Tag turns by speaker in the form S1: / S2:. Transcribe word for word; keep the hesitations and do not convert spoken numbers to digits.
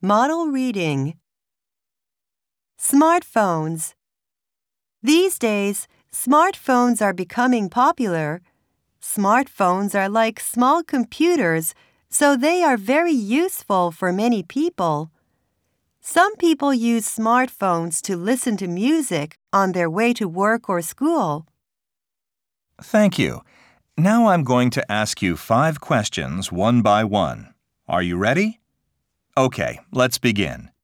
S1: Model reading. Smartphones. These days, smartphones are becoming popular. Smartphones are like small computers, so they are very useful for many people. Some people use smartphones to listen to music on their way to work or school.
S2: Thank you. Now I'm going to ask you five questions one by one. Are you ready? Okay, let's begin.